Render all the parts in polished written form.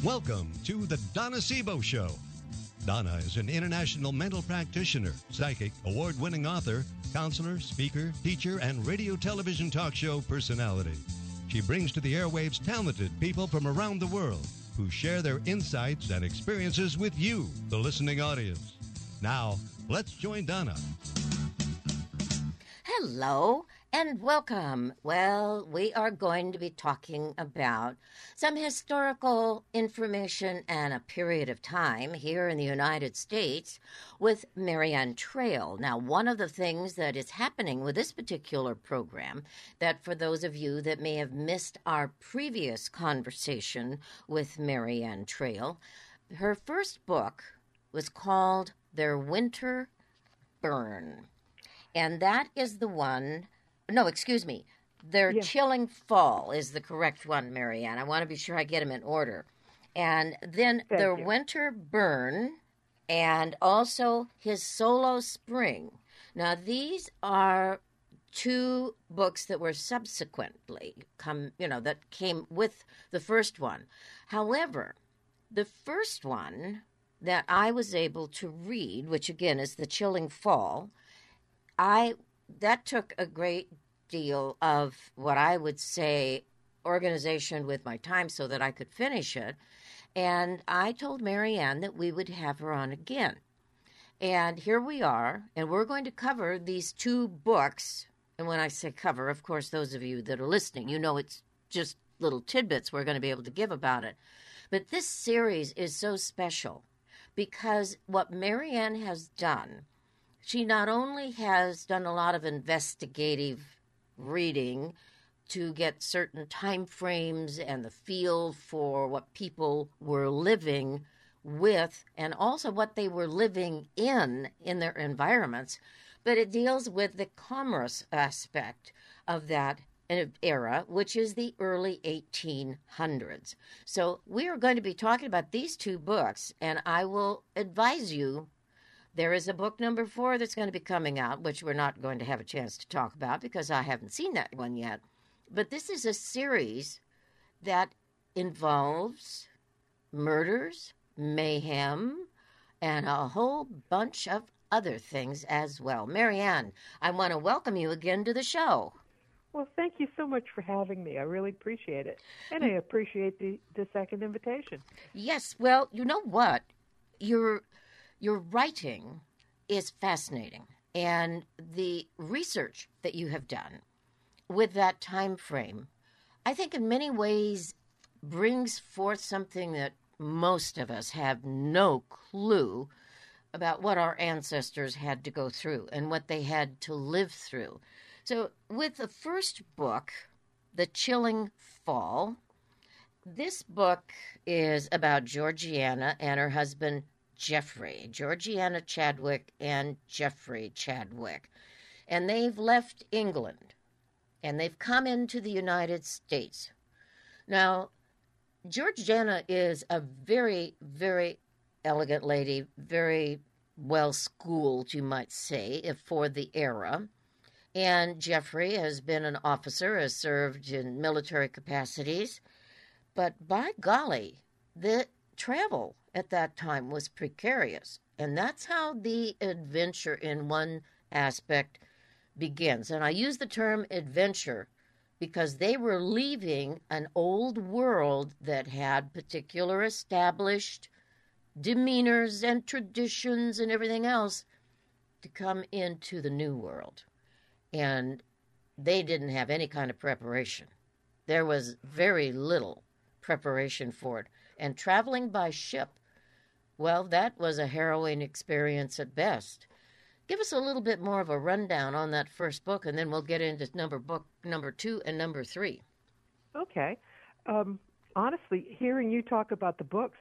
Welcome to the Donna Sebo Show. Donna is an international mental practitioner, psychic, award-winning author, counselor, speaker, teacher, and radio television talk show personality. She brings to the airwaves talented people from around the world who share their insights and experiences with you, the listening audience. Now, let's join Donna. Hello and welcome. Well, we are going to be talking about some historical information and a period of time here in the United States with Marianne Trail. Now, one of the things that is happening with this particular program, that for those of you that may have missed our previous conversation with Marianne Trail, her first book was called Their Winter Burn. And that is the one, Their Chilling Fall is the correct one, Marianne. I want to be sure I get them in order. And then Their Winter Burn, and also his Solo Spring. Now, these are two books that were subsequently that came with the first one. However, the first one that I was able to read, which again is The Chilling Fall, that took a great deal of what I would say organization with my time so that I could finish it. And I told Marianne that we would have her on again. And here we are, and we're going to cover these two books. And when I say cover, of course, those of you that are listening, you know it's just little tidbits we're going to be able to give about it. But this series is so special because what Marianne has done, she not only has done a lot of investigative reading to get certain time frames and the feel for what people were living with and also what they were living in their environments, but it deals with the commerce aspect of that era, which is the early 1800s. So we are going to be talking about these two books, and I will advise you. There is a book number 4 that's going to be coming out, which we're not going to have a chance to talk about because I haven't seen that one yet. But this is a series that involves murders, mayhem, and a whole bunch of other things as well. Marianne, I want to welcome you again to the show. Well, thank you so much for having me. I really appreciate it. And I appreciate the second invitation. Yes, well, you know what? Your writing is fascinating, and the research that you have done with that time frame, I think in many ways brings forth something that most of us have no clue about what our ancestors had to go through and what they had to live through. So with the first book, The Chilling Fall, this book is about Georgiana and her husband, Jeffrey, Georgiana Chadwick and Jeffrey Chadwick. And they've left England, and they've come into the United States. Now, Georgiana is a very, very elegant lady, very well-schooled, you might say, for the era. And Jeffrey has been an officer, has served in military capacities. But by golly, the travel at that time was precarious. And that's how the adventure in one aspect begins. And I use the term adventure because they were leaving an old world that had particular established demeanors and traditions and everything else to come into the new world. And they didn't have any kind of preparation. There was very little preparation for it. And traveling by ship, well, that was a harrowing experience at best. Give us a little bit more of a rundown on that first book, and then we'll get into book number 2 and number 3. Okay. Honestly, hearing you talk about the books,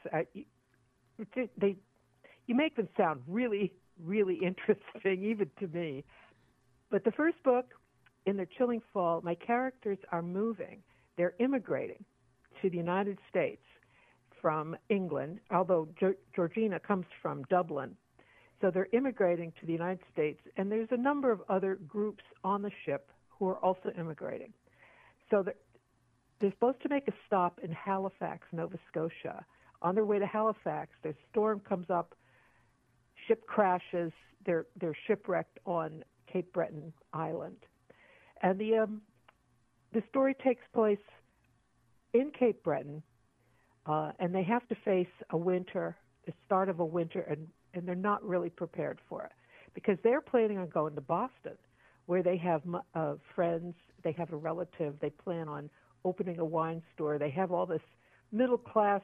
you make them sound really, really interesting, even to me. But the first book, in The Chilling Fall, my characters are moving. They're immigrating to the United States from England, although Georgina comes from Dublin. So they're immigrating to the United States, and there's a number of other groups on the ship who are also immigrating. So they're supposed to make a stop in Halifax, Nova Scotia, on their way to Halifax. The storm comes up, ship crashes, they're shipwrecked on Cape Breton Island. And the story takes place in Cape Breton, and they have to face a winter, the start of a winter, and they're not really prepared for it because they're planning on going to Boston, where they have friends, they have a relative, they plan on opening a wine store. They have all this middle-class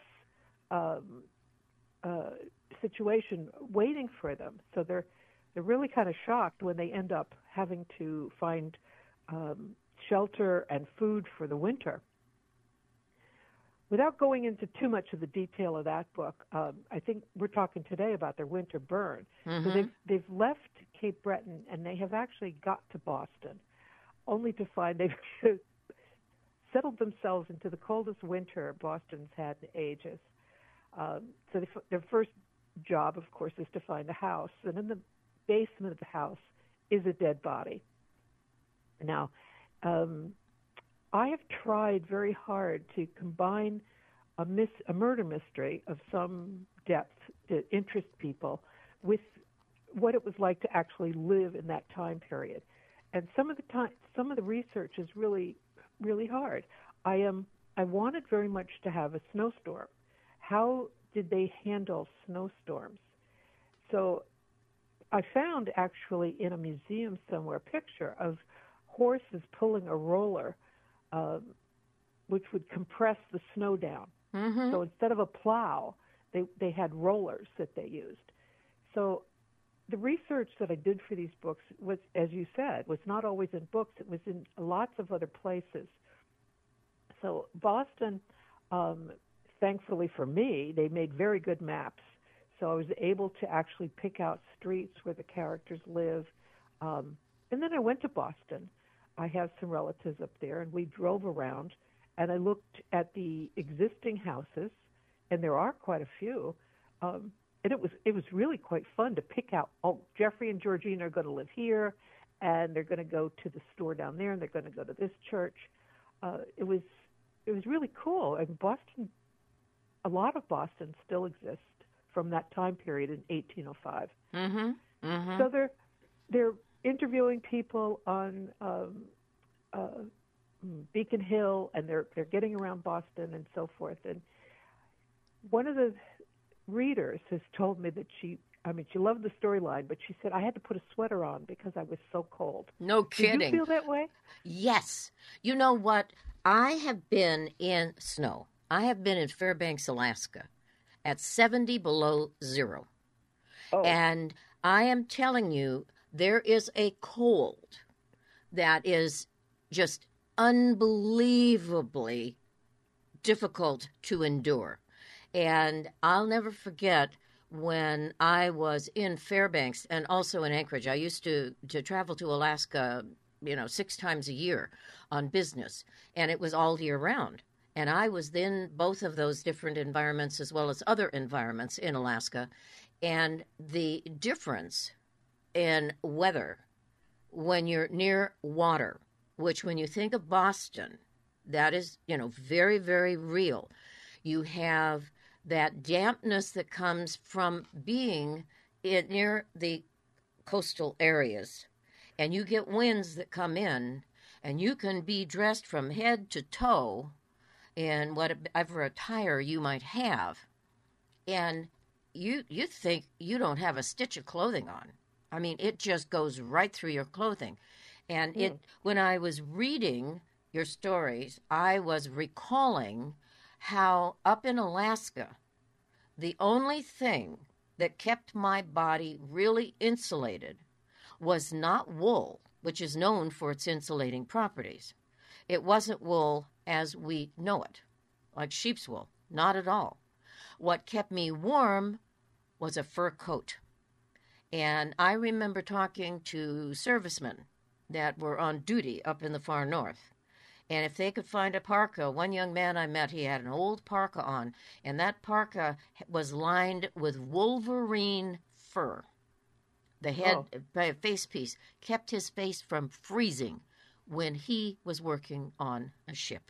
situation waiting for them. So they're really kind of shocked when they end up having to find shelter and food for the winter. Without going into too much of the detail of that book, I think we're talking today about their winter burn. Mm-hmm. So they've left Cape Breton and they have actually got to Boston, only to find they've settled themselves into the coldest winter Boston's had in ages. So their first job, of course, is to find a house, and in the basement of the house is a dead body. Now, I have tried very hard to combine a murder mystery of some depth to interest people with what it was like to actually live in that time period. And some of the research is really, really hard. I wanted very much to have a snowstorm. How did they handle snowstorms? So I found actually in a museum somewhere a picture of horses pulling a roller, which would compress the snow down. Mm-hmm. So instead of a plow, they had rollers that they used. So the research that I did for these books was, as you said, was not always in books. It was in lots of other places. So Boston, thankfully for me, they made very good maps. So I was able to actually pick out streets where the characters live. And then I went to Boston. I have some relatives up there, and we drove around, and I looked at the existing houses, and there are quite a few. And it was really quite fun to pick out, Jeffrey and Georgina are going to live here, and they're going to go to the store down there, and they're going to go to this church. It was really cool. And Boston, a lot of Boston still exists from that time period in 1805. Mm-hmm. Mm-hmm. So they're interviewing people on Beacon Hill, and they're getting around Boston and so forth. And one of the readers has told me that she loved the storyline, but she said, I had to put a sweater on because I was so cold. No kidding. Did you feel that way? Yes. You know what? I have been in snow. I have been in Fairbanks, Alaska at 70 below zero. Oh. And I am telling you, there is a cold that is just unbelievably difficult to endure. And I'll never forget when I was in Fairbanks and also in Anchorage. I used to travel to Alaska, 6 times a year on business, and it was all year round. And I was in both of those different environments as well as other environments in Alaska. And the difference in weather when you're near water, which when you think of Boston, that is, very, very real. You have that dampness that comes from being near the coastal areas. And you get winds that come in, and you can be dressed from head to toe in whatever attire you might have. And you think you don't have a stitch of clothing on. I mean, it just goes right through your clothing. And when I was reading your stories, I was recalling how up in Alaska, the only thing that kept my body really insulated was not wool, which is known for its insulating properties. It wasn't wool as we know it, like sheep's wool, not at all. What kept me warm was a fur coat. And I remember talking to servicemen that were on duty up in the far north. And if they could find a parka, one young man I met, he had an old parka on, and that parka was lined with wolverine fur. The head face piece kept his face from freezing when he was working on a ship.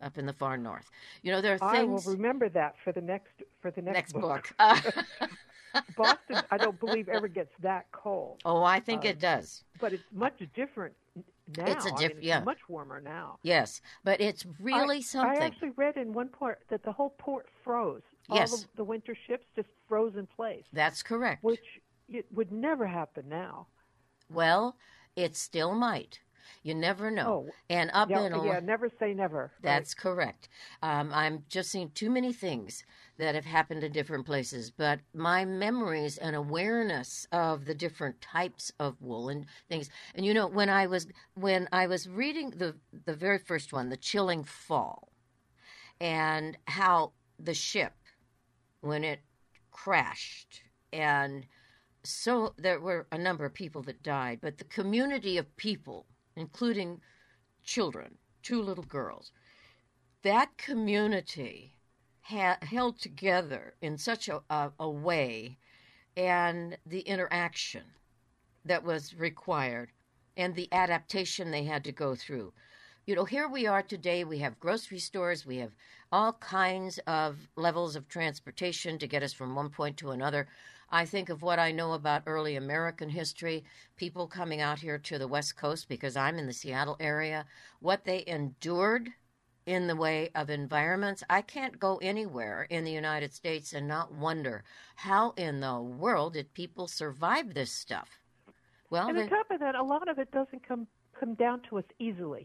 up in the far north. There are I will things. remember that for the next Next book. book. Boston, I don't believe ever gets that cold. Oh, I think it does. But it's much different now. It's It's much warmer now. Yes, but it's really something. I actually read in one part that the whole port froze. Yes. All the winter ships just froze in place. That's correct. Which it would never happen now. Well, it still might. You never know. Oh, and never say never. That's correct. I'm just seeing too many things that have happened in different places, but my memories and awareness of the different types of wool and things. And when I was reading the very first one, The Chilling Fall, and how the ship, when it crashed, and so there were a number of people that died, but the community of people, including children, 2 little girls, that community held together in such a way, and the interaction that was required and the adaptation they had to go through. Here we are today. We have grocery stores. We have all kinds of levels of transportation to get us from one point to another. I think of what I know about early American history, people coming out here to the West Coast, because I'm in the Seattle area, what they endured in the way of environments. I can't go anywhere in the United States and not wonder, how in the world did people survive this stuff? Well, and on top of that, a lot of it doesn't come down to us easily.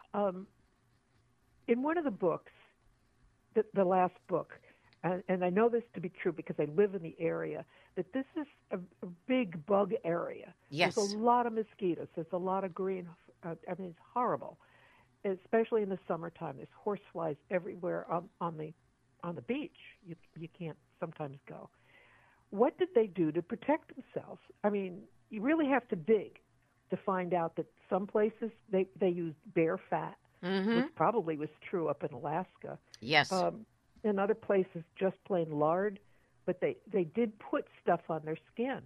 In one of the books, the last book, and I know this to be true because I live in the area, that this is a big bug area. Yes. There's a lot of mosquitoes. There's a lot of green. It's horrible, especially in the summertime. There's horseflies everywhere on the beach. You can't sometimes go. What did they do to protect themselves? You really have to dig to find out that some places they used bear fat, which probably was true up in Alaska. Yes. In other places, just plain lard, but they did put stuff on their skin.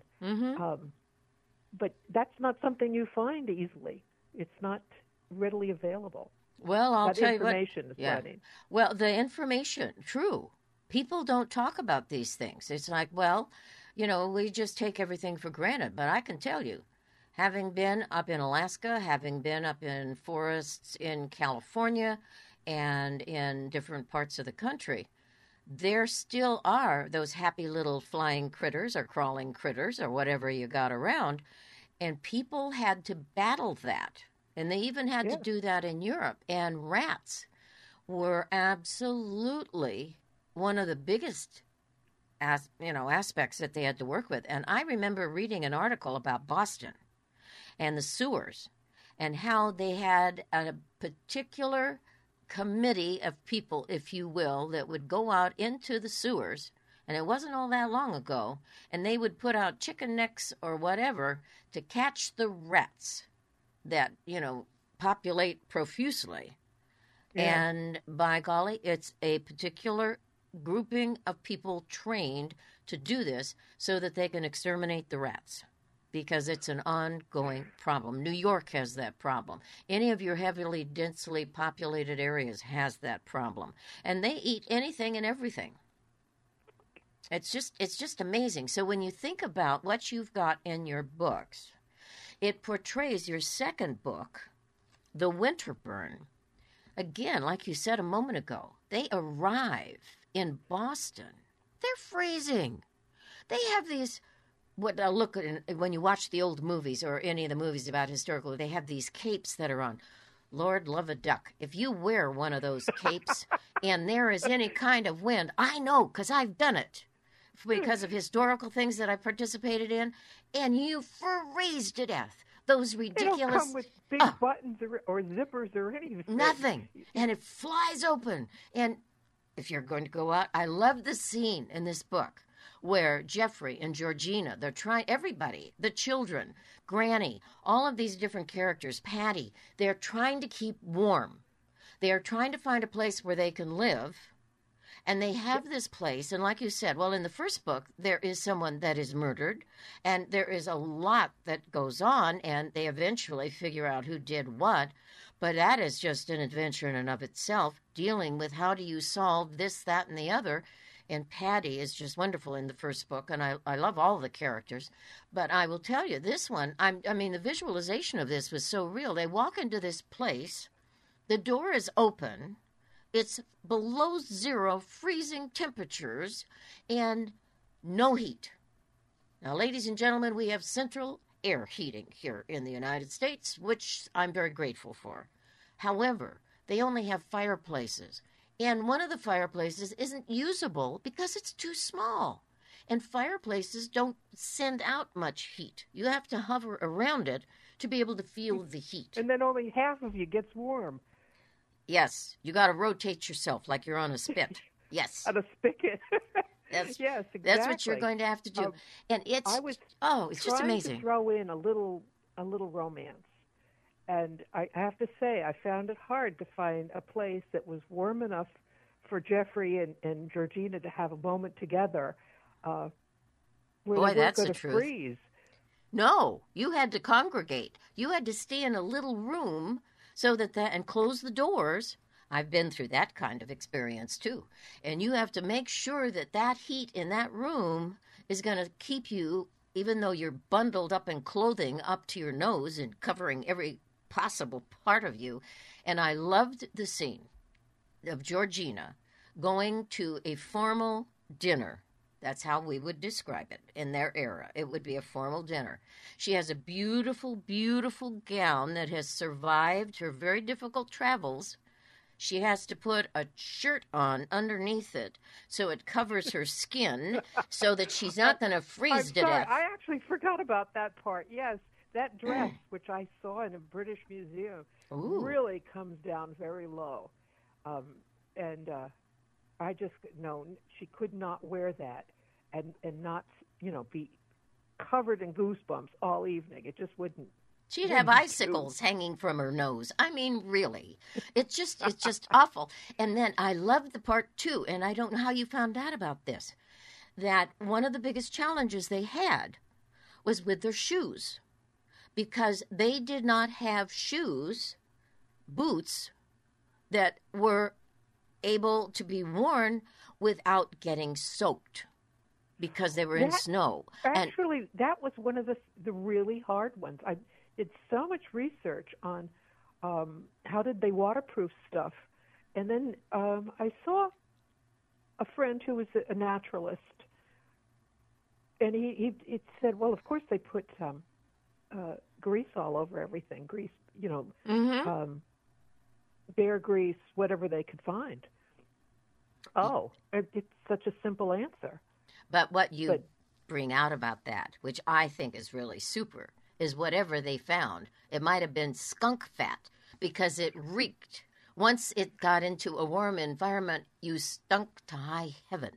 But that's not something you find easily. It's not readily available. Well, I'll tell you what. Information is running. Well, the information, true. People don't talk about these things. It's like, well, we just take everything for granted. But I can tell you, having been up in Alaska, having been up in forests in California and in different parts of the country, there still are those happy little flying critters or crawling critters or whatever you got around, and people had to battle that. And they even had to do that in Europe. And rats were absolutely one of the biggest aspects that they had to work with. And I remember reading an article about Boston and the sewers and how they had a particular committee of people, if you will, that would go out into the sewers, and it wasn't all that long ago, and they would put out chicken necks or whatever to catch the rats that, populate profusely. Yeah. And by golly, it's a particular grouping of people trained to do this so that they can exterminate the rats, because it's an ongoing problem. New York has that problem. Any of your heavily, densely populated areas has that problem. And they eat anything and everything. It's just amazing. So when you think about what you've got in your books, it portrays your second book, The Winter Burn. Again, like you said a moment ago, they arrive in Boston. They're freezing. They have these... when you watch the old movies or any of the movies about historical, they have these capes that are on. Lord love a duck. If you wear one of those capes and there is any kind of wind, I know because I've done it because of historical things that I participated in, and you freeze to death. Those ridiculous... They don't come with big buttons or zippers or anything. Nothing. And it flies open. And if you're going to go out, I love the scene in this book where Jeffrey and Georgina, they're trying, everybody, the children, Granny, all of these different characters, Patty, they're trying to keep warm. They are trying to find a place where they can live And they have this place, and like you said, well, in the first book, there is someone that is murdered, and there is a lot that goes on, and they eventually figure out who did what. But that is just an adventure in and of itself, dealing with how do you solve this, that, and the other. And Patty is just wonderful in the first book, and I love all the characters. But I will tell you, this one, I mean, the visualization of this was so real. They walk into this place, the door is open, it's below zero, freezing temperatures, and no heat. Now, ladies and gentlemen, we have central air heating here in the United States, which I'm very grateful for. However, they only have fireplaces, and one of the fireplaces isn't usable because it's too small. And fireplaces don't send out much heat. You have to hover around it to be able to feel the heat. And then only half of you gets warm. Yes, you got to rotate yourself like you're on a spit. Yes. On a spigot. Yes, yes, exactly. That's what you're going to have to do. And it's just amazing. To throw in a little romance. And I have to say, I found it hard to find a place that was warm enough for Jeffrey and Georgina to have a moment together where Boy, they weren't that's going the to truth. freeze. No, you had to congregate. You had to stay in a little room so and close the doors. I've been through that kind of experience too. And you have to make sure that heat in that room is going to keep you, even though you're bundled up in clothing up to your nose and covering every possible part of you. And I loved the scene of Georgina going to a formal dinner. That's how we would describe it in their era. It would be a formal dinner. She has a beautiful, beautiful gown that has survived her very difficult travels. She has to put a shirt on underneath it so it covers her skin so that she's not going to freeze to death. I actually forgot about that part. Yes, that dress, which I saw in a British museum, really comes down very low. I just she could not wear that and not be covered in goosebumps all evening. It just wouldn't. She'd have icicles hanging from her nose. I mean, really, it's just awful. And then I loved the part too, and I don't know how you found out about this, that one of the biggest challenges they had was with their shoes, because they did not have boots that were able to be worn without getting soaked because they were in snow. Actually, that was one of the really hard ones. I did so much research on how did they waterproof stuff. And then I saw a friend who was a naturalist, and he said, well, of course they put grease all over everything, bear grease, whatever they could find. Oh, it's such a simple answer. But what you bring out about that, which I think is really super, is whatever they found. It might have been skunk fat because it reeked. Once it got into a warm environment, you stunk to high heaven.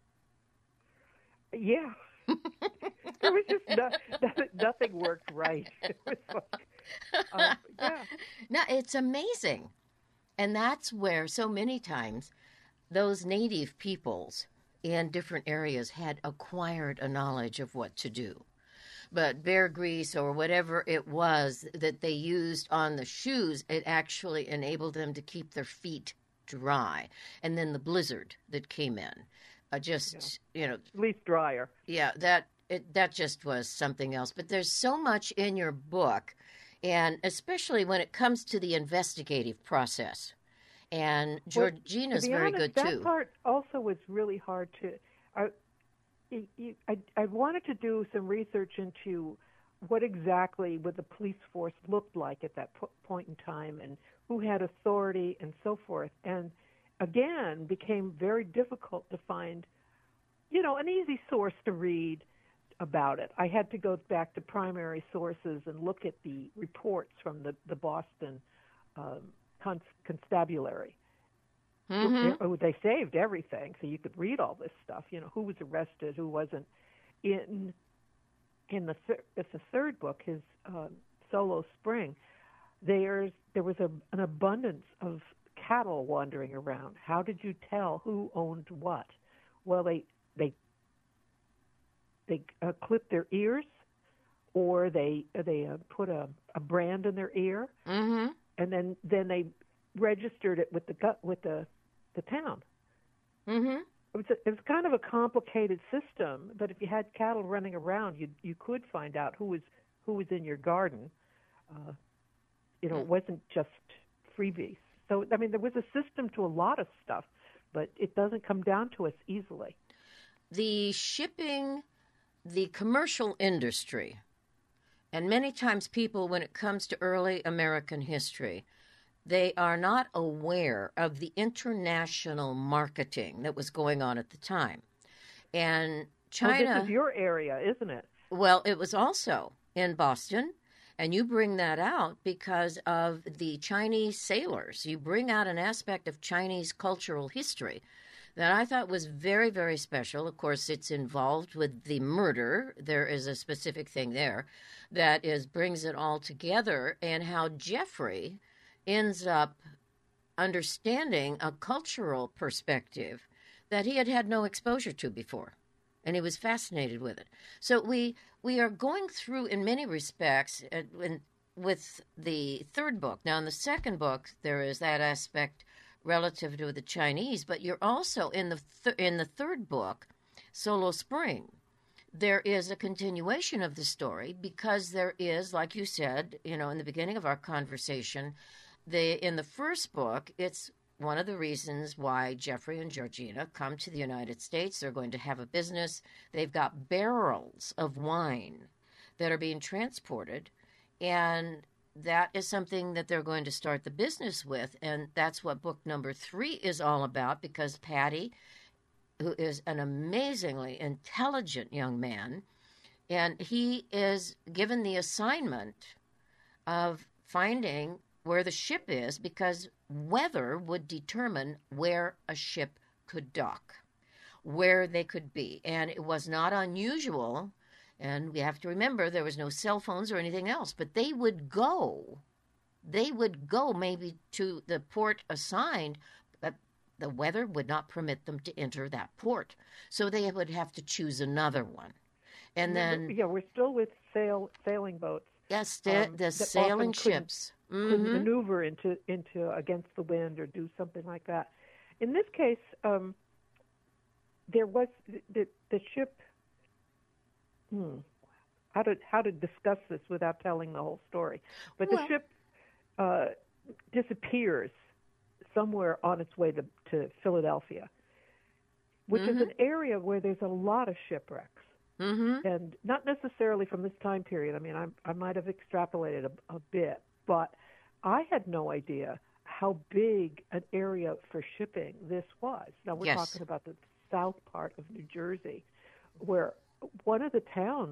Yeah. There was just nothing worked right. It was like, yeah. No, it's amazing. And that's where so many times those native peoples in different areas had acquired a knowledge of what to do. But bear grease or whatever it was that they used on the shoes, it actually enabled them to keep their feet dry. And then the blizzard that came in, at least drier. Yeah, that just was something else. But there's so much in your book, and especially when it comes to the investigative process. And Georgina's very good too. That part also was really hard to. I wanted to do some research into what exactly would the police force looked like at that point in time, and who had authority and so forth. And again, became very difficult to find, an easy source to read about it. I had to go back to primary sources and look at the reports from the Boston constabulary. Mm-hmm. They saved everything, so you could read all this stuff. Who was arrested, who wasn't. In the third book, his Solo Spring, there was an abundance of cattle wandering around. How did you tell who owned what? Well, they clipped their ears, or they put a brand in their ear, Mm-hmm. and then they registered it with the town. Mm-hmm. It was kind of a complicated system, but if you had cattle running around, you could find out who was in your garden. It wasn't just freebies. So I mean, there was a system to a lot of stuff, but it doesn't come down to us easily. The shipping, the commercial industry, and many times people, when it comes to early American history, they are not aware of the international marketing that was going on at the time. And China... This is your area, isn't it? Well, it was also in Boston, and you bring that out because of the Chinese sailors. You bring out an aspect of Chinese cultural history that I thought was very, very special. Of course, it's involved with the murder. There is a specific thing there that brings it all together, and how Geoffrey ends up understanding a cultural perspective that he had no exposure to before, and he was fascinated with it. So we are going through, in many respects, with the third book. Now, in the second book, there is that aspect relative to the Chinese, but you're also in the third book, Solo Spring. There is a continuation of the story because there is, like you said, in the beginning of our conversation, in the first book, it's one of the reasons why Geoffrey and Georgina come to the United States. They're going to have a business. They've got barrels of wine that are being transported, and that is something that they're going to start the business with, and that's what book number 3 is all about, because Patty, who is an amazingly intelligent young man, and he is given the assignment of finding where the ship is, because weather would determine where a ship could dock, where they could be. And it was not unusual, and we have to remember there was no cell phones or anything else, but they would go maybe to the port assigned, but the weather would not permit them to enter that port. So they would have to choose another one. And then... Yeah, we're still with sailing boats. Yes, the sailing ships. Could maneuver into against the wind or do something like that. In this case, there was the ship. How to discuss this without telling the whole story? But the ship disappears somewhere on its way to Philadelphia, which is an area where there's a lot of shipwrecks. Mm-hmm. And not necessarily from this time period. I mean, I might have extrapolated a bit, but I had no idea how big an area for shipping this was. Now, we're talking about the south part of New Jersey, where one of the towns,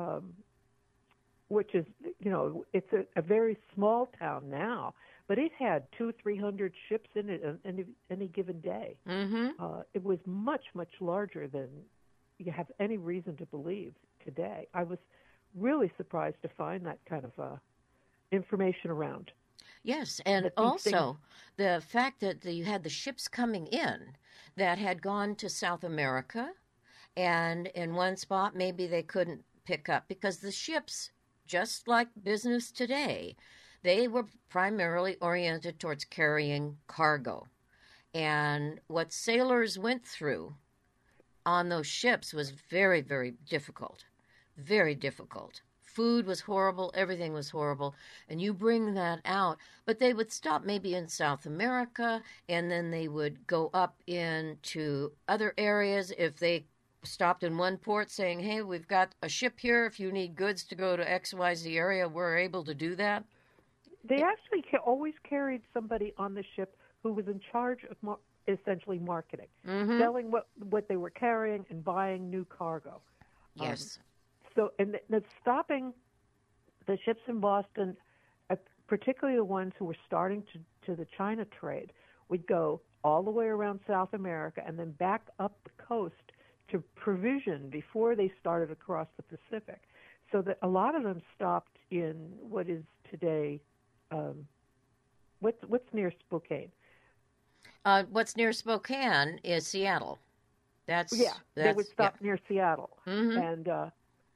which is, it's a very small town now, but it had 200-300 ships in it on any given day. Mm-hmm. It was much, much larger than you have any reason to believe today. I was really surprised to find that kind of information around. Yes, and also the fact that you had the ships coming in that had gone to South America, and in one spot maybe they couldn't pick up, because the ships, just like business today, they were primarily oriented towards carrying cargo. And what sailors went through on those ships was very, very difficult. Very difficult. Food was horrible. Everything was horrible. And you bring that out. But they would stop maybe in South America, and then they would go up into other areas. If they stopped in one port saying, hey, we've got a ship here. If you need goods to go to XYZ area, we're able to do that. They actually always carried somebody on the ship who was in charge of essentially marketing, selling what they were carrying and buying new cargo. Yes. And stopping the ships in Boston, particularly the ones who were starting to the China trade, would go all the way around South America and then back up the coast to provision before they started across the Pacific. So that a lot of them stopped in what is today, what's near Spokane? What's near Spokane is Seattle. They would stop near Seattle. Mm-hmm. And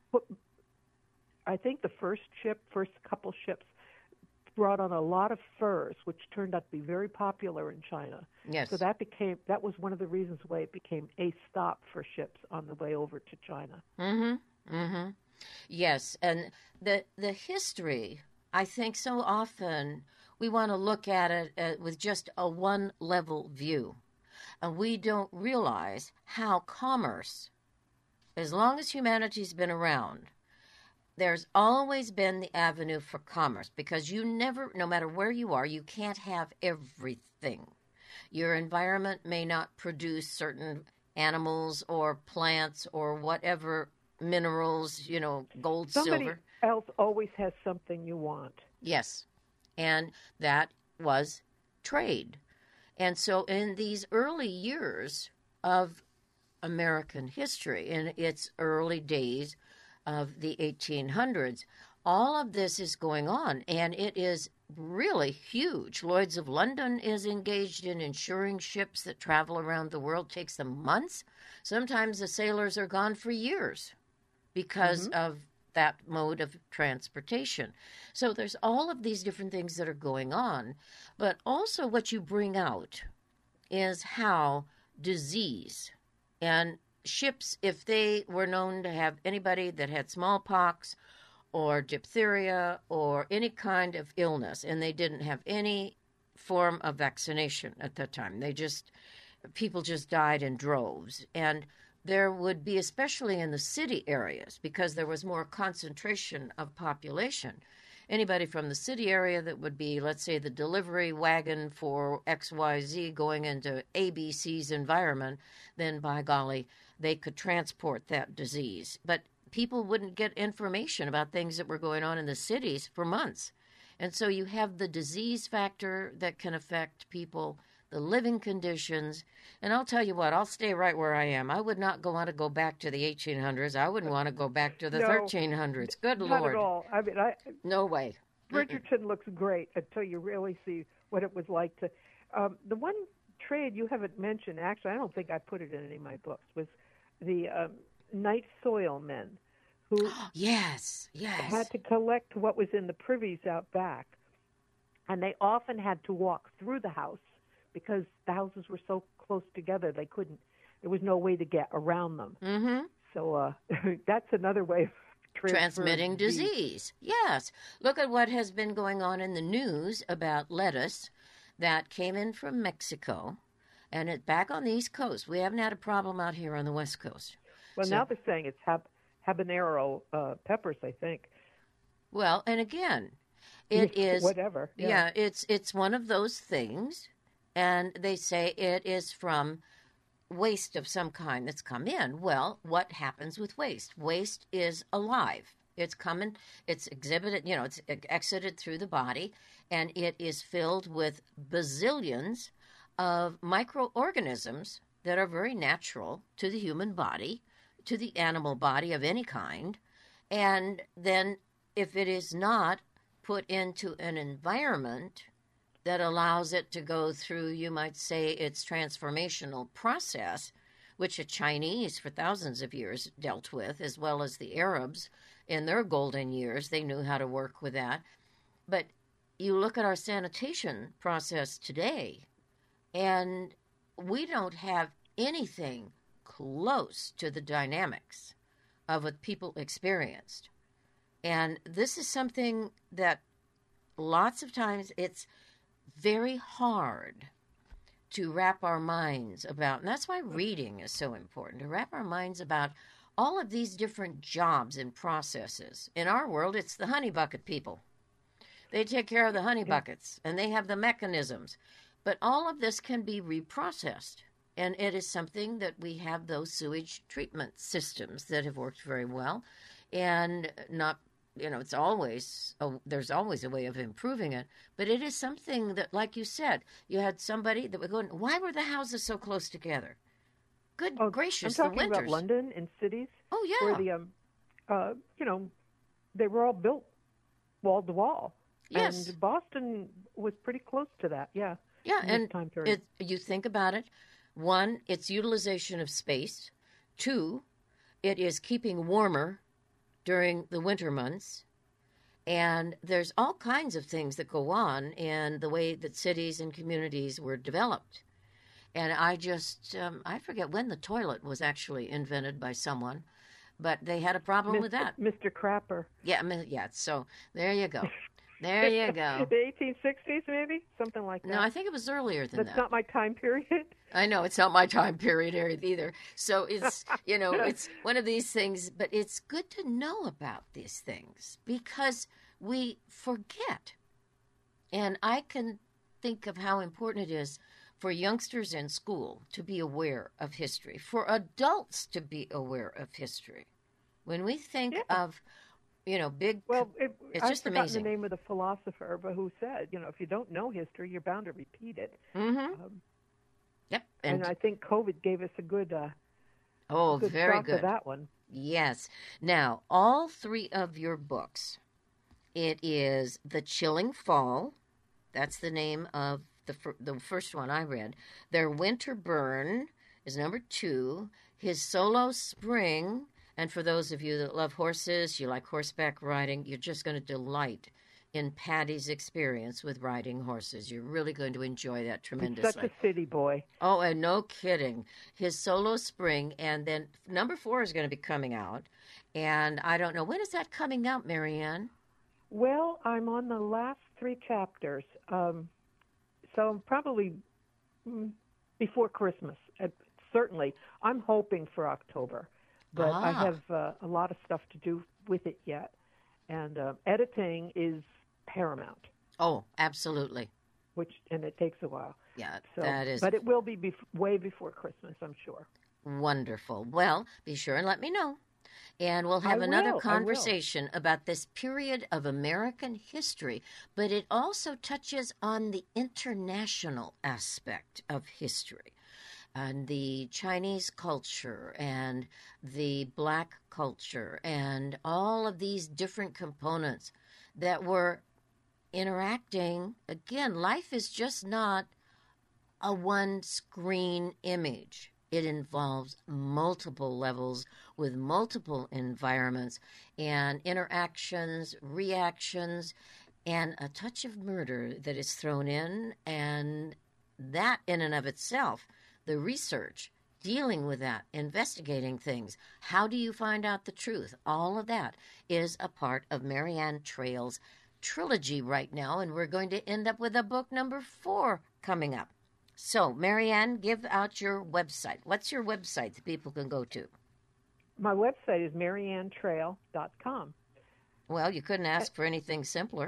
I think the first couple ships brought on a lot of furs, which turned out to be very popular in China. Yes. So that was one of the reasons why it became a stop for ships on the way over to China. Mm-hmm. Mm-hmm. Yes, and the history, I think so often we want to look at it with just a one-level view. And we don't realize how commerce, as long as humanity's been around, there's always been the avenue for commerce, because you never, no matter where you are, you can't have everything. Your environment may not produce certain animals or plants or whatever minerals, gold, Somebody silver. else always has something you want. Yes, and that was trade. And so in these early years of American history, in its early days of the 1800s, all of this is going on, and it is really huge. Lloyd's of London is engaged in insuring ships that travel around the world. It takes them months. Sometimes the sailors are gone for years because of that mode of transportation. So there's all of these different things that are going on, but also what you bring out is how disease and ships, if they were known to have anybody that had smallpox or diphtheria or any kind of illness, and they didn't have any form of vaccination at that time, people just died in droves. And there would be, especially in the city areas, because there was more concentration of population, anybody from the city area that would be, let's say, the delivery wagon for XYZ going into ABC's environment, then by golly, they could transport that disease. But people wouldn't get information about things that were going on in the cities for months. And so you have the disease factor that can affect people, the living conditions. And I'll tell you what, I'll stay right where I am. I would not want to go back to the 1800s. I wouldn't want to go back to the 1300s. Good not Lord. Not at all. I mean, no way. Bridgerton looks great until you really see what it was like to. The one trade you haven't mentioned, actually, I don't think I put it in any of my books, was the night soil men who yes had to collect what was in the privies out back. And they often had to walk through the house because the houses were so close together there was no way to get around them. Mm-hmm. So that's another way of transmitting disease. Yes. Look at what has been going on in the news about lettuce that came in from Mexico, and it's back on the East Coast. We haven't had a problem out here on the West Coast. Well, now they're saying it's habanero peppers, I think. Well, and again, it is whatever. Yeah, it's one of those things, and they say it is from waste of some kind that's come in. Well, what happens with waste? Waste is alive. It's coming, it's exhibited, it's exited through the body, and it is filled with bazillions of microorganisms that are very natural to the human body, to the animal body of any kind. And then if it is not put into an environment that allows it to go through, you might say, its transformational process, which the Chinese for thousands of years dealt with, as well as the Arabs in their golden years. They knew how to work with that. But you look at our sanitation process today, and we don't have anything close to the dynamics of what people experienced. And this is something that lots of times it's very hard to wrap our minds about, and that's why reading is so important, to wrap our minds about all of these different jobs and processes. In our world, it's the honey bucket people. They take care of the honey buckets, and they have the mechanisms. But all of this can be reprocessed, and it is something that we have those sewage treatment systems that have worked very well, and not, it's always, there's always a way of improving it, but it is something that, like you said, you had somebody that would go, why were the houses so close together? Good gracious, I'm talking the winters. about London and cities. Oh, yeah. Where they were all built wall to wall. Yes. And Boston was pretty close to that, yeah. Yeah, in this and time period. you think about it. One, it's utilization of space. Two, it is keeping warmer during the winter months. And there's all kinds of things that go on in the way that cities and communities were developed. And I forget when the toilet was actually invented by someone, but they had a problem with that. Mr. Crapper. Yeah, so there you go. There you go. The 1860s, maybe? Something like that. No, I think it was earlier than that. That's not my time period. I know, it's not my time period either. So it's, it's one of these things, but it's good to know about these things because we forget. And I can think of how important it is for youngsters in school to be aware of history, for adults to be aware of history. When we think of, big... Well, it's just amazing. I've forgotten the name of the philosopher, but who said, if you don't know history, you're bound to repeat it. Mm-hmm. Yep. And I think COVID gave us a good very shock good. of that one. Yes. Now, all three of your books, it is The Chilling Fall. That's the name of the first one I read. Their Winter Burn is number 2. His Solo Spring, and for those of you that love horses, you like horseback riding, you're just going to delight in Patty's experience with riding horses. You're really going to enjoy that tremendously. He's such a city boy. Oh, and no kidding. His Solo Spring, and then number 4 is going to be coming out. And I don't know, when is that coming out, Marianne? Well, I'm on the last 3 chapters. So probably before Christmas. Certainly. I'm hoping for October. But I have a lot of stuff to do with it yet. And editing is paramount. Oh, absolutely. And it takes a while. Yeah, so, that is. But it will be way before Christmas, I'm sure. Wonderful. Well, be sure and let me know. And we'll have another conversation about this period of American history, but it also touches on the international aspect of history and the Chinese culture and the Black culture and all of these different components that were interacting. Again, life is just not a one-screen image. It involves multiple levels with multiple environments and interactions, reactions, and a touch of murder that is thrown in. And that in and of itself, the research, dealing with that, investigating things, how do you find out the truth? All of that is a part of Marianne Traill's trilogy right now, and we're going to end up with a book number 4 coming up. So, Marianne, give out your website. What's your website that people can go to? My website is mariannetrail.com. Well, you couldn't ask for anything simpler.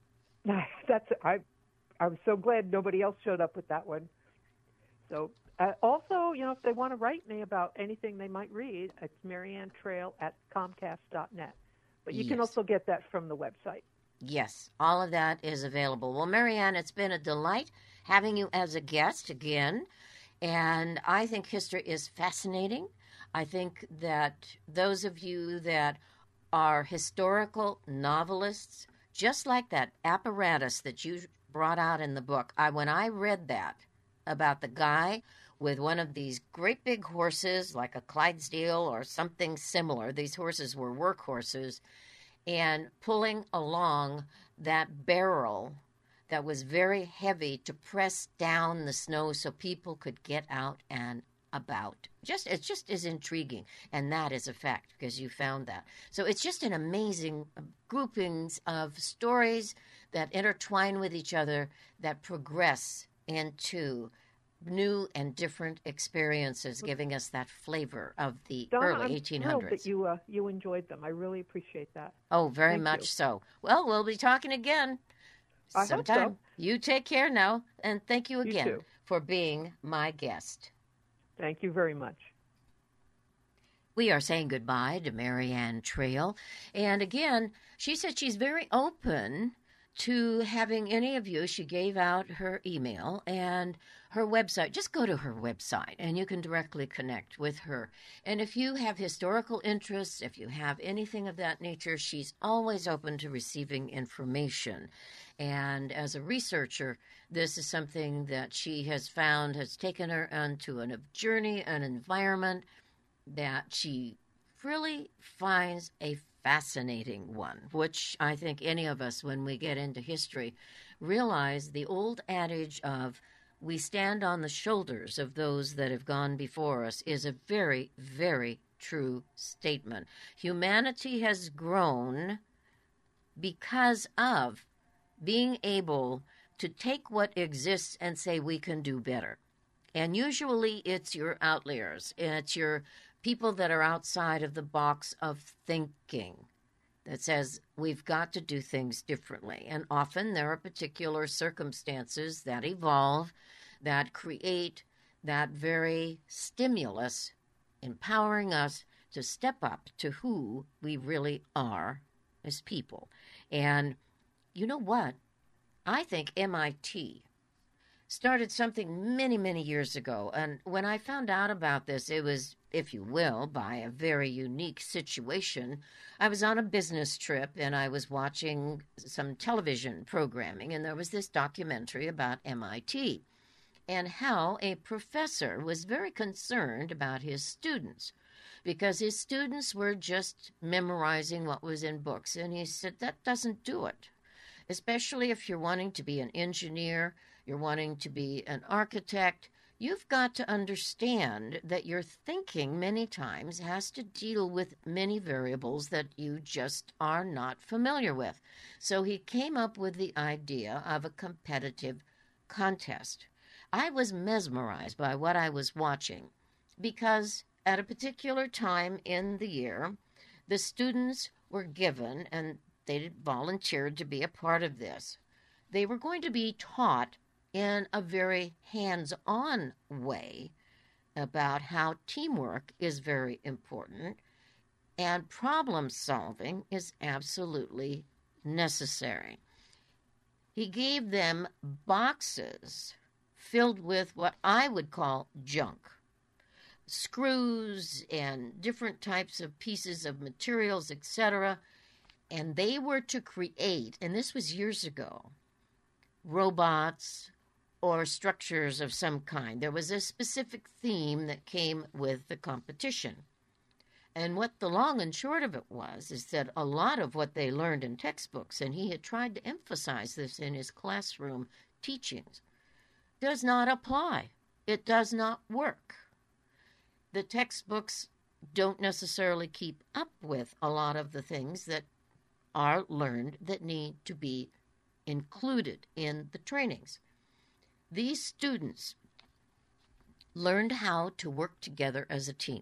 I'm so glad nobody else showed up with that one. So, also, if they want to write me about anything they might read, it's mariannetrail@comcast.net. But you can also get that from the website. Yes, all of that is available. Well, Marianne, it's been a delight having you as a guest again. And I think history is fascinating. I think that those of you that are historical novelists, just like that apparatus that you brought out in the book, when I read that about the guy with one of these great big horses, like a Clydesdale or something similar, these horses were work horses, and pulling along that barrel that was very heavy to press down the snow so people could get out and about. It just is intriguing, and that is a fact because you found that. So it's just an amazing groupings of stories that intertwine with each other that progress into new and different experiences, giving us that flavor of the early 1800s. I'm thrilled that you enjoyed them. I really appreciate that. Oh, very much so. Well, we'll be talking again sometime. I hope so. You take care now, and thank you again too. for being my guest. Thank you very much. We are saying goodbye to Marianne Traill. And again, she said she's very open to having any of you. She gave out her email and her website. Just go to her website and you can directly connect with her. And if you have historical interests, if you have anything of that nature, she's always open to receiving information. And as a researcher, this is something that she has found has taken her onto a journey, an environment that she really finds a fascinating one, which I think any of us, when we get into history, realize the old adage of we stand on the shoulders of those that have gone before us is a very, very true statement. Humanity has grown because of being able to take what exists and say we can do better. And usually it's your outliers. It's your people that are outside of the box of thinking that says we've got to do things differently. And often there are particular circumstances that evolve, that create that very stimulus, empowering us to step up to who we really are as people. And you know what? I think MIT started something many, many years ago. And when I found out about this, it was, if you will, by a very unique situation. I was on a business trip and I was watching some television programming, and there was this documentary about MIT and how a professor was very concerned about his students because his students were just memorizing what was in books. And he said, that doesn't do it, especially if you're wanting to be an engineer, you're wanting to be an architect. You've got to understand that your thinking many times has to deal with many variables that you just are not familiar with. So he came up with the idea of a competitive contest. I was mesmerized by what I was watching because at a particular time in the year, the students were given, and they volunteered to be a part of this. They were going to be taught in a very hands-on way about how teamwork is very important and problem solving is absolutely necessary. He gave them boxes filled with what I would call junk, screws and different types of pieces of materials, etc., and they were to create, and this was years ago, robots or structures of some kind. There was a specific theme that came with the competition. And what the long and short of it was is that a lot of what they learned in textbooks, and he had tried to emphasize this in his classroom teachings, does not apply. It does not work. The textbooks don't necessarily keep up with a lot of the things that are learned that need to be included in the trainings. These students learned how to work together as a team.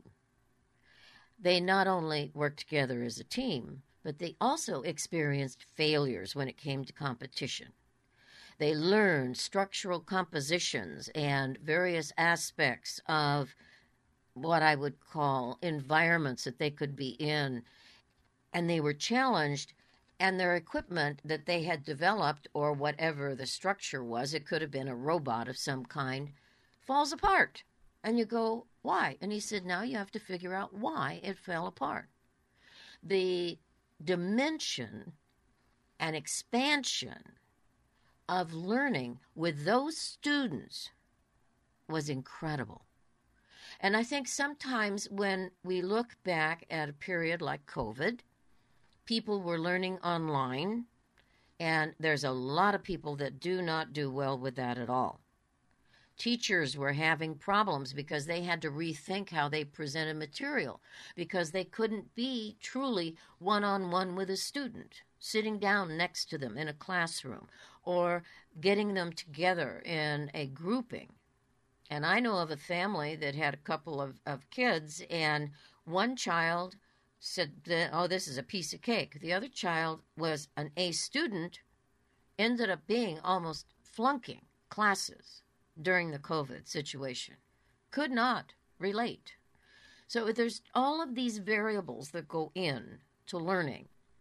They not only worked together as a team, but they also experienced failures when it came to competition. They learned structural compositions and various aspects of what I would call environments that they could be in, and they were challenged. And their equipment that they had developed, or whatever the structure was, it could have been a robot of some kind, falls apart. And you go, why? And he said, now you have to figure out why it fell apart. The dimension and expansion of learning with those students was incredible. And I think sometimes when we look back at a period like COVID, people were learning online, and there's a lot of people that do not do well with that at all. Teachers were having problems because they had to rethink how they presented material because they couldn't be truly one-on-one with a student, sitting down next to them in a classroom or getting them together in a grouping. And I know of a family that had a couple of kids, and one child said, oh, this is a piece of cake. The other child was an A student, ended up being almost flunking classes during the COVID situation. Could not relate. So there's all of these variables that go in to learning.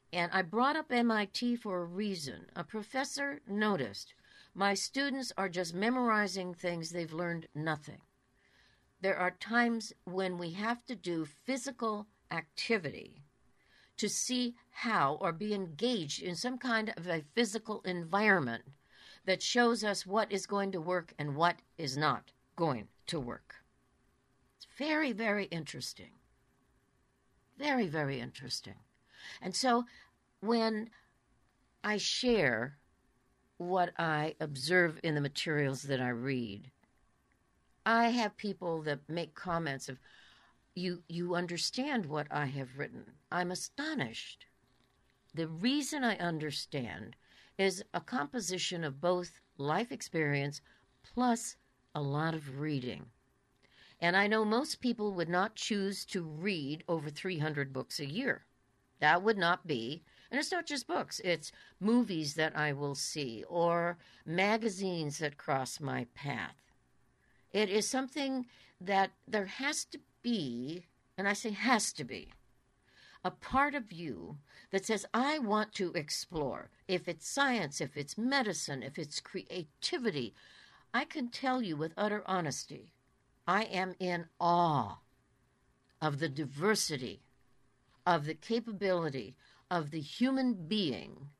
And I brought up MIT for a reason. A professor noticed my students are just memorizing things, they've learned nothing. There are times when we have to do physical activity to see how, or be engaged in some kind of a physical environment that shows us what is going to work and what is not going to work. It's very, very interesting. Very, very interesting. And so when I share what I observe in the materials that I read, I have people that make comments of, you understand what I have written. I'm astonished. The reason I understand is a composition of both life experience plus a lot of reading. And I know most people would not choose to read over 300 books a year. That would not be, and it's not just books, it's movies that I will see or magazines that cross my path. It is something that there has to be, and I say has to be, a part of you that says, I want to explore. If it's science, if it's medicine, if it's creativity, I can tell you with utter honesty, I am in awe of the diversity, of the capability of the human being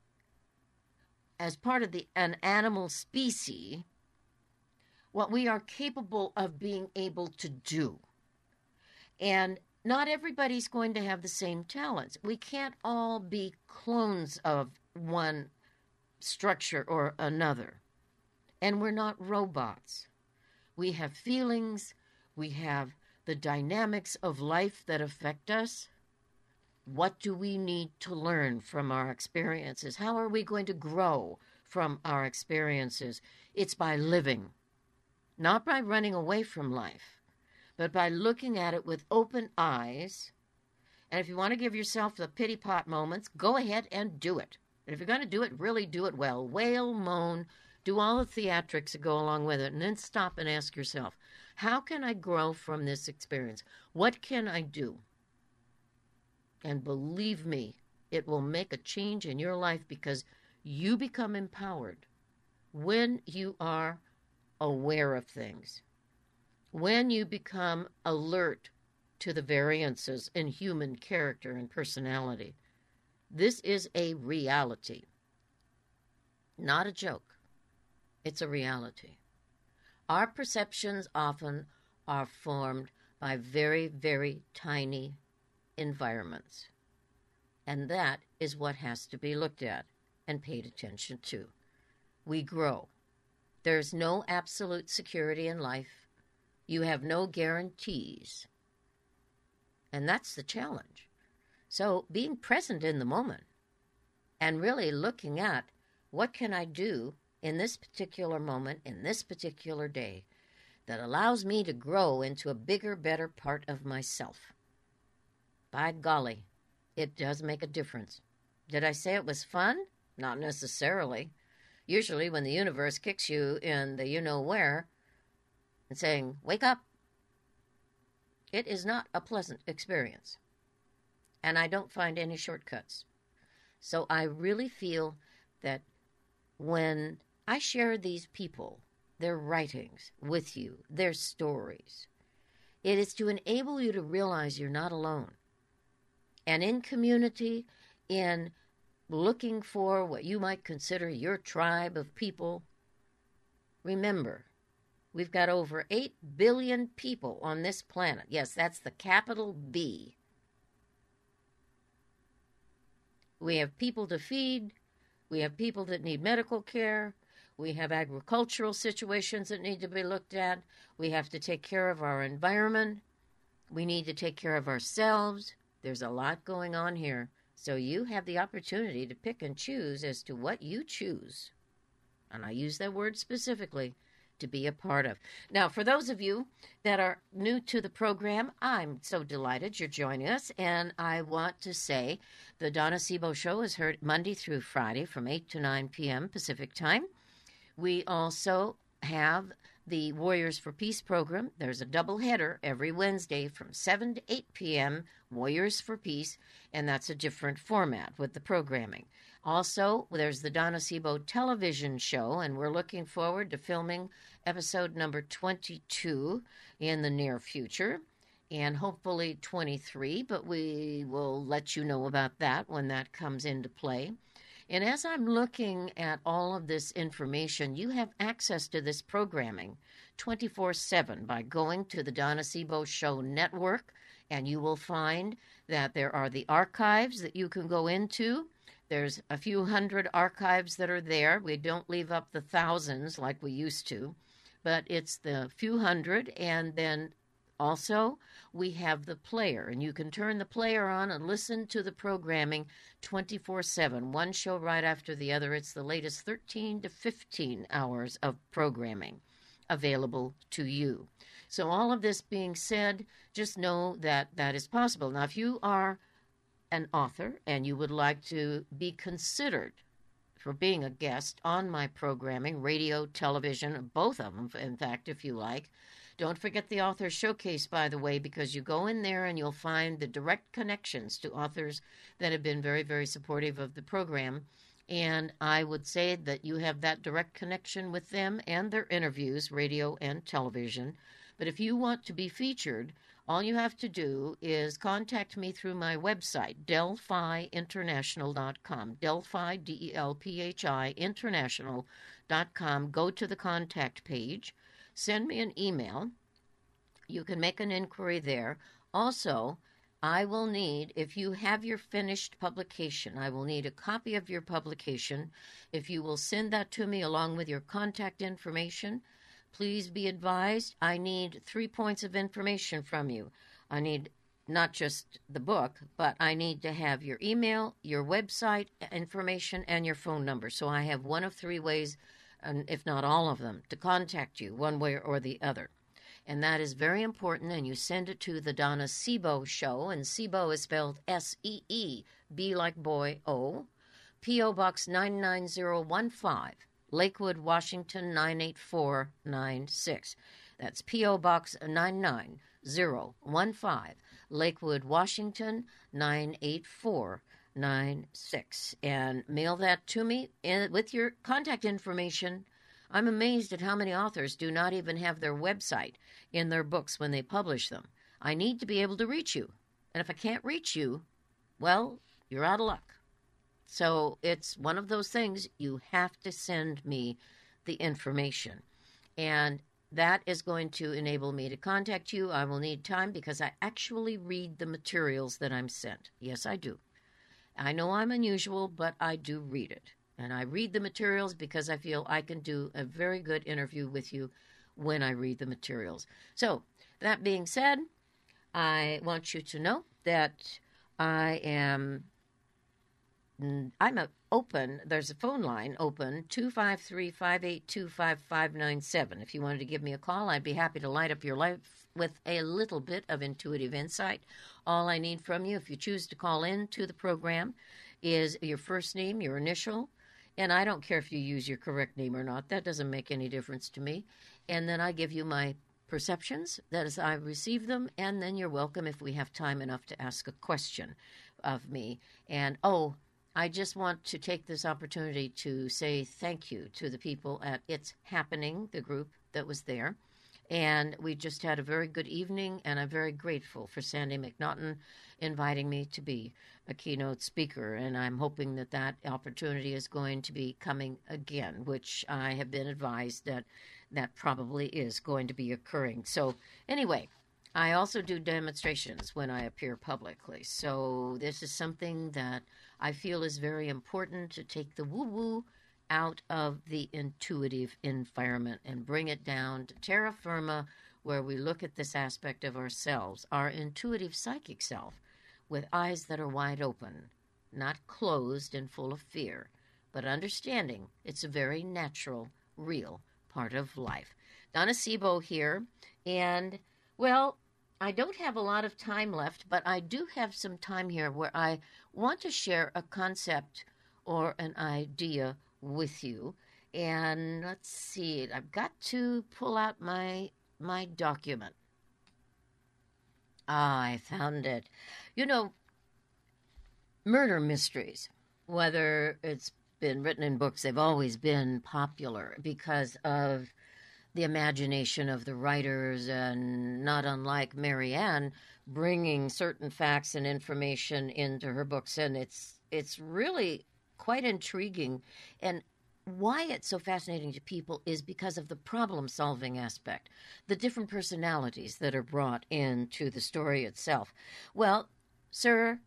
as part of an animal species, what we are capable of being able to do. And not everybody's going to have the same talents. We can't all be clones of one structure or another. And we're not robots. We have feelings. We have the dynamics of life that affect us. What do we need to learn from our experiences? How are we going to grow from our experiences? It's by living, not by running away from life, but by looking at it with open eyes. And if you want to give yourself the pity pot moments, go ahead and do it. And if you're going to do it, really do it well. Wail, moan, do all the theatrics that go along with it, and then stop and ask yourself, how can I grow from this experience? What can I do? And believe me, it will make a change in your life because you become empowered when you are aware of things, when you become alert to the variances in human character and personality. This is a reality, not a joke. It's a reality. Our perceptions often are formed by very, very tiny environments. And that is what has to be looked at and paid attention to. We grow. There's no absolute security in life. You have no guarantees. And that's the challenge. So being present in the moment and really looking at what can I do in this particular moment, in this particular day, that allows me to grow into a bigger, better part of myself. By golly, it does make a difference. Did I say it was fun? Not necessarily. Usually when the universe kicks you in the you-know-where and saying, wake up, it is not a pleasant experience. And I don't find any shortcuts. So I really feel that when I share these people, their writings with you, their stories, it is to enable you to realize you're not alone. And in community, in looking for what you might consider your tribe of people, remember, we've got over 8 billion people on this planet. Yes, that's the capital B. We have people to feed. We have people that need medical care. We have agricultural situations that need to be looked at. We have to take care of our environment. We need to take care of ourselves. There's a lot going on here. So you have the opportunity to pick and choose as to what you choose. And I use that word specifically, to be a part of. Now, for those of you that are new to the program, I'm so delighted you're joining us. And I want to say the Donna Sebo Show is heard Monday through Friday from 8 to 9 p.m. Pacific Time. We also have the Warriors for Peace program. There's a double header every Wednesday from 7 to 8 p.m., Warriors for Peace, and that's a different format with the programming. Also, there's the Donna Sebo television show, and we're looking forward to filming episode number 22 in the near future, and hopefully 23, but we will let you know about that when that comes into play. And as I'm looking at all of this information, you have access to this programming 24/7 by going to the Donna Sebo Show Network, and you will find that there are the archives that you can go into. There's a few hundred archives that are there. We don't leave up the thousands like we used to, but it's the few hundred, and then also, we have the player, and you can turn the player on and listen to the programming 24/7, one show right after the other. It's the latest 13 to 15 hours of programming available to you. So all of this being said, just know that that is possible. Now, if you are an author and you would like to be considered for being a guest on my programming, radio, television, both of them, in fact, if you like, don't forget the Author Showcase, by the way, because you go in there and you'll find the direct connections to authors that have been very, very supportive of the program. And I would say that you have that direct connection with them and their interviews, radio and television. But if you want to be featured, all you have to do is contact me through my website, delphiinternational.com, Delphi, D-E-L-P-H-I, international.com. Go to the contact page. Send me an email. You can make an inquiry there. Also, I will need, if you have your finished publication, I will need a copy of your publication. If you will send that to me along with your contact information, please be advised I need 3 points of information from you. I need not just the book, but I need to have your email, your website information, and your phone number. So I have one of 3 ways, and if not all of them, to contact you one way or the other. And that is very important, and you send it to the Donna Sebo Show, and Sebo is spelled S-E-E, B like boy, O, P.O. Box 99015, Lakewood, Washington 98496. That's P.O. Box 99015, Lakewood, Washington 98496. 96, and mail that to me with your contact information. I'm amazed at how many authors do not even have their website in their books when they publish them. I need to be able to reach you, and if I can't reach you, well, you're out of luck. So it's one of those things, you have to send me the information, and that is going to enable me to contact you. I will need time because I actually read the materials that I'm sent. Yes, I do. I know I'm unusual, but I do read it. And I read the materials because I feel I can do a very good interview with you when I read the materials. So, that being said, I want you to know that I'm open. There's a phone line open, 253-582-5597. If you wanted to give me a call, I'd be happy to light up your life with a little bit of intuitive insight. All I need from you, if you choose to call in to the program, is your first name, your initial, and I don't care if you use your correct name or not. That doesn't make any difference to me. And then I give you my perceptions, that is, I receive them, and then you're welcome if we have time enough to ask a question of me. And, I just want to take this opportunity to say thank you to the people at It's Happening, the group that was there. And we just had a very good evening, and I'm very grateful for Sandy McNaughton inviting me to be a keynote speaker. And I'm hoping that that opportunity is going to be coming again, which I have been advised that that probably is going to be occurring. So anyway, I also do demonstrations when I appear publicly. So this is something that I feel is very important, to take the woo-woo out of the intuitive environment and bring it down to terra firma, where we look at this aspect of ourselves, our intuitive psychic self, with eyes that are wide open, not closed and full of fear, but understanding it's a very natural, real part of life. Donna Sebo here, and, well, I don't have a lot of time left, but I do have some time here where I want to share a concept or an idea with you. And let's see, I've got to pull out my document. Ah, I found it. You know, murder mysteries, whether it's been written in books, they've always been popular because of the imagination of the writers, and not unlike Mary Ann, bringing certain facts and information into her books. And it's really quite intriguing. And why it's so fascinating to people is because of the problem-solving aspect, the different personalities that are brought into the story itself. Well, Sir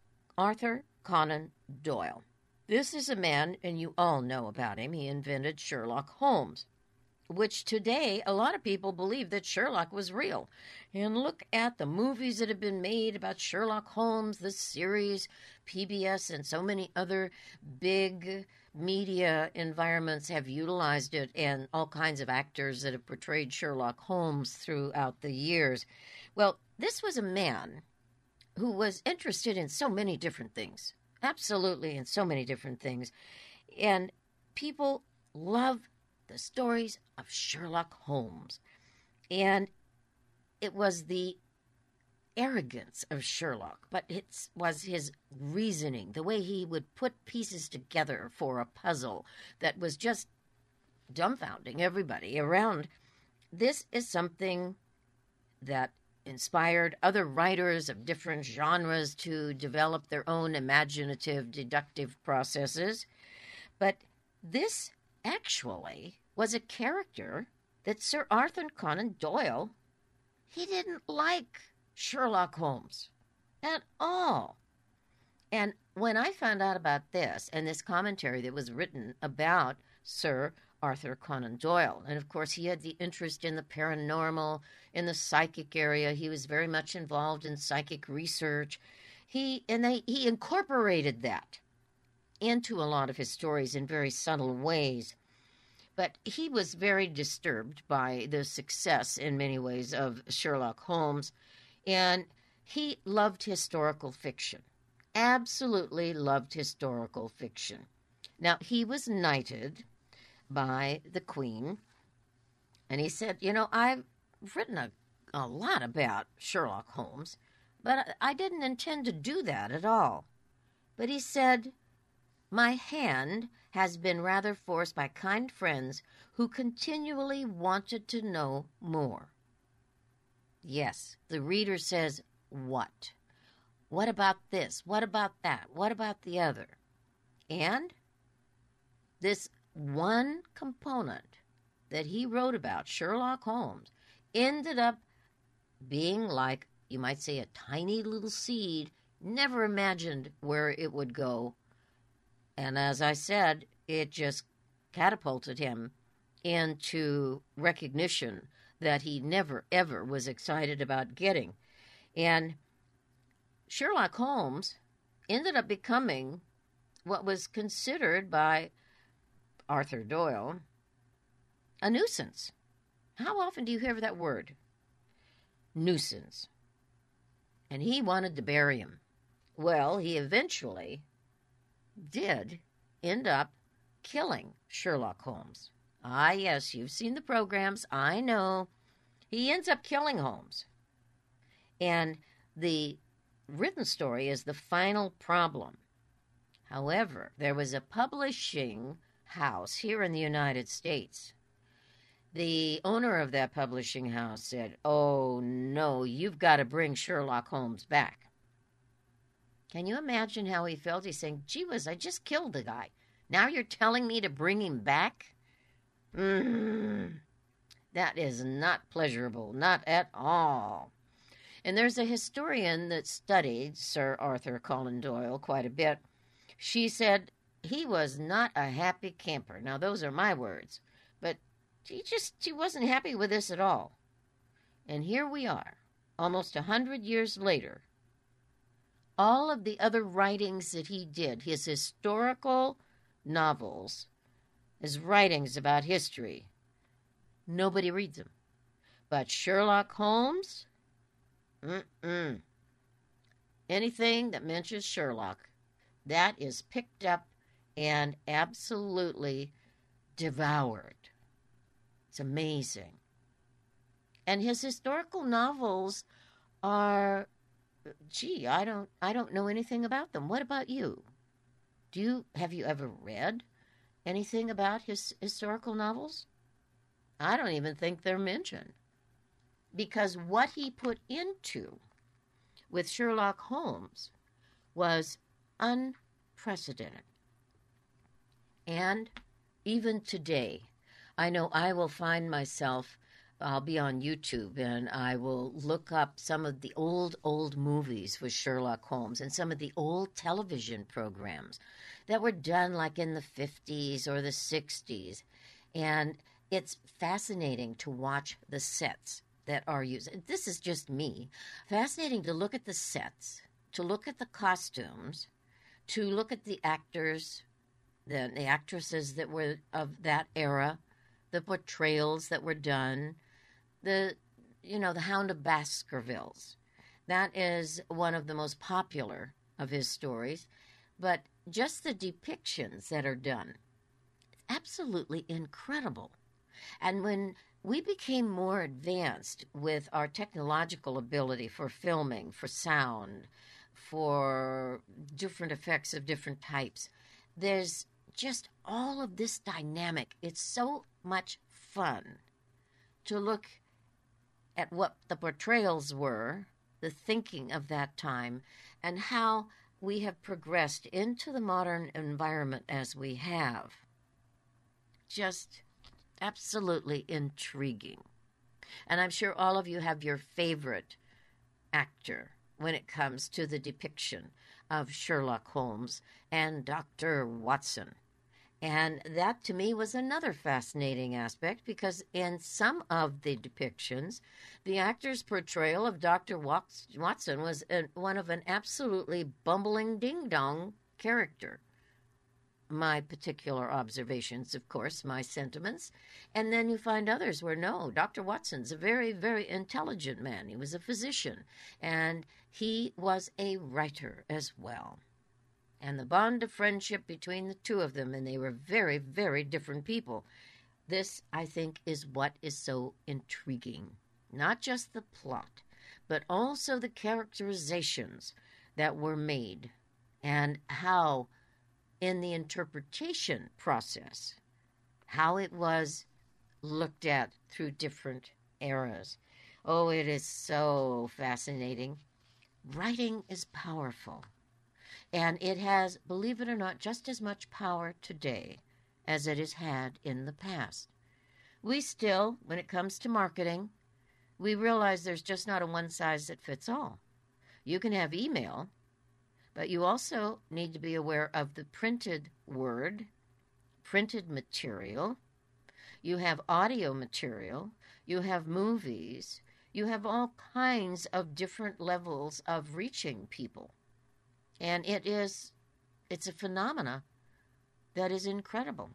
Arthur Conan Doyle. This is a man, and you all know about him. He invented Sherlock Holmes, which today a lot of people believe that Sherlock was real. And look at the movies that have been made about Sherlock Holmes, the series, PBS, and so many other big media environments have utilized it, and all kinds of actors that have portrayed Sherlock Holmes throughout the years. Well, this was a man who was interested in so many different things, absolutely in so many different things. And people love the stories of Sherlock Holmes. And it was the arrogance of Sherlock, but it was his reasoning, the way he would put pieces together for a puzzle that was just dumbfounding everybody around. This is something that inspired other writers of different genres to develop their own imaginative, deductive processes. But this actually was a character that Sir Arthur Conan Doyle, he didn't like Sherlock Holmes at all. And when I found out about this and this commentary that was written about Sir Arthur Conan Doyle, and of course he had the interest in the paranormal, in the psychic area. He was very much involved in psychic research. He incorporated that into a lot of his stories in very subtle ways. But he was very disturbed by the success, in many ways, of Sherlock Holmes, and he loved historical fiction, absolutely loved historical fiction. Now, he was knighted by the Queen, and he said, you know, I've written a lot about Sherlock Holmes, but I didn't intend to do that at all. But he said, my hand has been rather forced by kind friends who continually wanted to know more. Yes, the reader says, what? What about this? What about that? What about the other? And this one component that he wrote about, Sherlock Holmes, ended up being like, you might say, a tiny little seed, never imagined where it would go. And as I said, it just catapulted him into recognition that he never, ever was excited about getting. And Sherlock Holmes ended up becoming what was considered by Arthur Doyle a nuisance. How often do you hear that word? Nuisance. And he wanted to bury him. Well, he eventually did end up killing Sherlock Holmes. Ah, yes, you've seen the programs. I know. He ends up killing Holmes. And the written story is the final problem. However, there was a publishing house here in the United States. The owner of that publishing house said, oh, no, you've got to bring Sherlock Holmes back. Can you imagine how he felt? He's saying, gee whiz, I just killed the guy. Now you're telling me to bring him back? That is not pleasurable, not at all. And there's a historian that studied Sir Arthur Conan Doyle quite a bit. She said he was not a happy camper. Now, those are my words. But he wasn't happy with this at all. And here we are, almost 100 years later. All of the other writings that he did, his historical novels, his writings about history, nobody reads them. But Sherlock Holmes, anything that mentions Sherlock, that is picked up and absolutely devoured. It's amazing. And his historical novels are, gee, I don't know anything about them. What about you? Have you ever read anything about his historical novels? I don't even think they're mentioned. Because what he put into with Sherlock Holmes was unprecedented. And even today, I know I will find myself, I'll be on YouTube and I will look up some of the old movies with Sherlock Holmes and some of the old television programs that were done like in the 50s or the 60s. And it's fascinating to watch the sets that are used. This is just me. Fascinating to look at the sets, to look at the costumes, to look at the actors, the actresses that were of that era, the portrayals that were done, the Hound of Baskervilles. That is one of the most popular of his stories, but just the depictions that are done, it's absolutely incredible. And when we became more advanced with our technological ability for filming, for sound, for different effects of different types, there's just all of this dynamic. It's so much fun to look at what the portrayals were, the thinking of that time, and how we have progressed into the modern environment as we have. Just absolutely intriguing. And I'm sure all of you have your favorite actor when it comes to the depiction of Sherlock Holmes and Dr. Watson. And that, to me, was another fascinating aspect, because in some of the depictions, the actor's portrayal of Dr. Watson was one of an absolutely bumbling ding-dong character. My particular observations, of course, my sentiments. And then you find others where, no, Dr. Watson's a very, very intelligent man. He was a physician, and he was a writer as well. And the bond of friendship between the two of them, and they were very, very different people. This, I think, is what is so intriguing. Not just the plot, but also the characterizations that were made, and how, in the interpretation process, how it was looked at through different eras. Oh, it is so fascinating. Writing is powerful. And it has, believe it or not, just as much power today as it has had in the past. We still, when it comes to marketing, we realize there's just not a one-size-that-fits-all. You can have email, but you also need to be aware of the printed word, printed material. You have audio material. You have movies. You have all kinds of different levels of reaching people. And it's a phenomena that is incredible.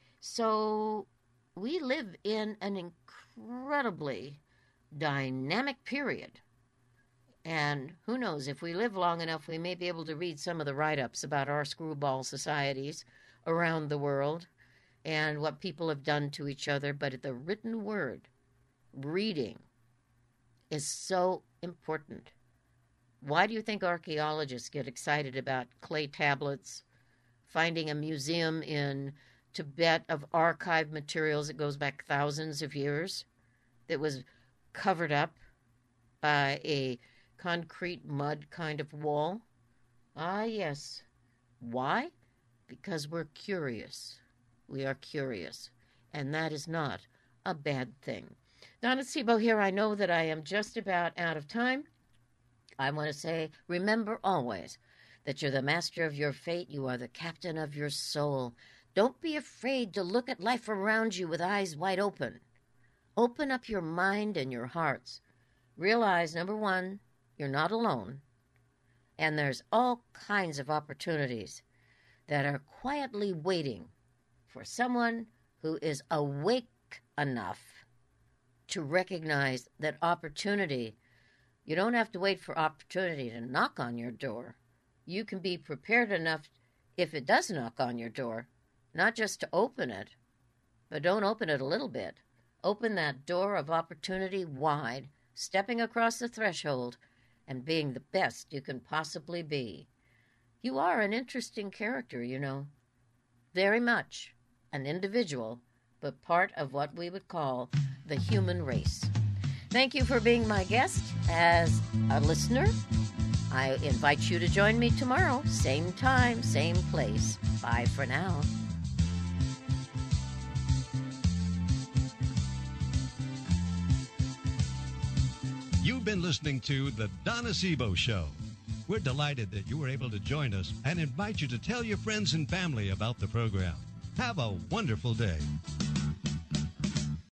So we live in an incredibly dynamic period. And who knows, if we live long enough, we may be able to read some of the write-ups about our screwball societies around the world and what people have done to each other. But the written word, reading, is so important. Why do you think archaeologists get excited about clay tablets, finding a museum in Tibet of archived materials that goes back thousands of years that was covered up by a concrete mud kind of wall? Ah, yes. Why? Because we're curious. We are curious. And that is not a bad thing. Donna Sebo here. I know that I am just about out of time. I want to say, remember always that you're the master of your fate. You are the captain of your soul. Don't be afraid to look at life around you with eyes wide open. Open up your mind and your hearts. Realize, number one, you're not alone. And there's all kinds of opportunities that are quietly waiting for someone who is awake enough to recognize that opportunity. You don't have to wait for opportunity to knock on your door. You can be prepared enough, if it does knock on your door, not just to open it, But don't open it a little bit. Open that door of opportunity wide, stepping across the threshold and being the best you can possibly be. You are an interesting character, you know. Very much an individual, but part of what we would call the human race. Thank you for being my guest as a listener. I invite you to join me tomorrow, same time, same place. Bye for now. You've been listening to The Donna Sebo Show. We're delighted that you were able to join us and invite you to tell your friends and family about the program. Have a wonderful day.